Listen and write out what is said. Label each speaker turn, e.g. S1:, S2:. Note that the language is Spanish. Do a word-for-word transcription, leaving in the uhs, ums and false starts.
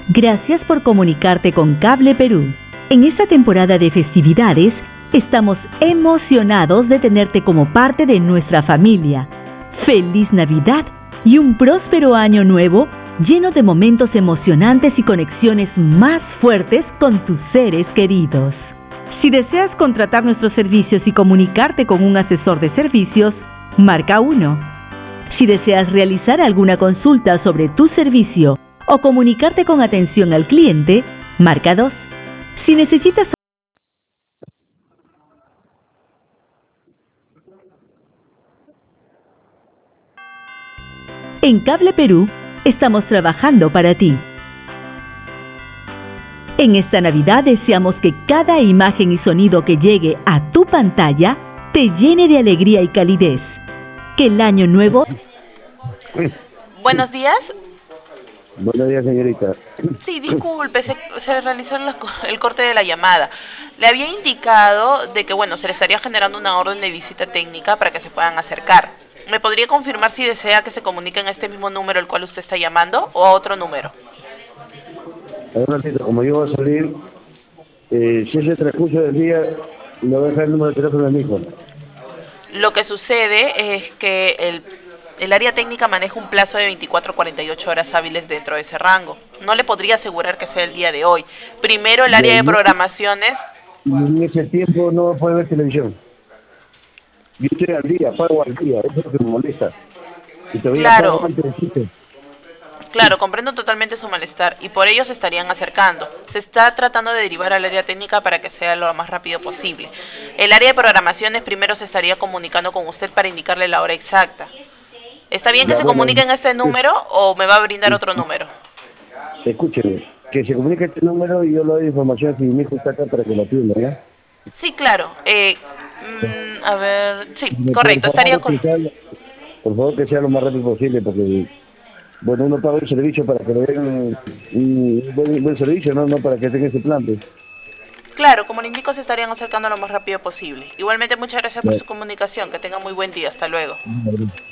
S1: Gracias por comunicarte con Cable Perú. En esta temporada de festividades, estamos emocionados de tenerte como parte de nuestra familia. ¡Feliz Navidad y un próspero año nuevo lleno de momentos emocionantes y conexiones más fuertes con tus seres queridos! Si deseas contratar nuestros servicios y comunicarte con un asesor de servicios, marca uno. Si deseas realizar alguna consulta sobre tu servicio o comunicarte con atención al cliente, marca dos. Si necesitas... En Cable Perú, estamos trabajando para ti. En esta Navidad deseamos que cada imagen y sonido que llegue a tu pantalla te llene de alegría y calidez. Que el año nuevo...
S2: Buenos días.
S3: Buenos días, señorita.
S2: Sí, disculpe, se, se realizó la- el corte de la llamada. Le había indicado de que, bueno, se le estaría generando una orden de visita técnica para que se puedan acercar. ¿Me podría confirmar si desea que se comunique en este mismo número al cual usted está llamando o a otro número?
S3: A ver, un ratito, como yo voy a salir, eh, si es el transcurso del día, le voy a dejar el número de teléfono de mi hijo.
S2: Lo que sucede es que el, el área técnica maneja un plazo de veinticuatro a cuarenta y ocho horas hábiles dentro de ese rango. No le podría asegurar que sea el día de hoy. Primero el
S3: Y
S2: área de
S3: en
S2: programaciones.
S3: y en ese tiempo no puede ver televisión. Yo estoy al día, pago al día, eso es lo que me molesta. Y todavía pago
S2: Claro,
S3: antes del sitio.
S2: claro, comprendo totalmente su malestar y por ello se estarían acercando. Se está tratando de derivar al área técnica para que sea lo más rápido posible. El área de programaciones primero se estaría comunicando con usted para indicarle la hora exacta. ¿Está bien que
S3: Ya,
S2: se
S3: bueno,
S2: comunique en este número o me va a brindar otro número?
S3: escúcheme, que se comunique este número y yo le doy información si mi hijo está acá para que lo atienda, ¿ya?
S2: Sí, claro. Eh, mm, a ver, sí,
S3: Por
S2: correcto. Estaría
S3: favor,
S2: con...
S3: que sea, por favor, que sea lo más rápido posible, porque bueno, uno paga el servicio para que le den un, un buen, buen servicio, ¿no? No para que tenga ese plan, pues.
S2: Claro, como le indico, se estarían acercando lo más rápido posible. Igualmente, muchas gracias por
S3: Ya,
S2: su comunicación. Que tenga muy buen día. Hasta luego.
S3: ya,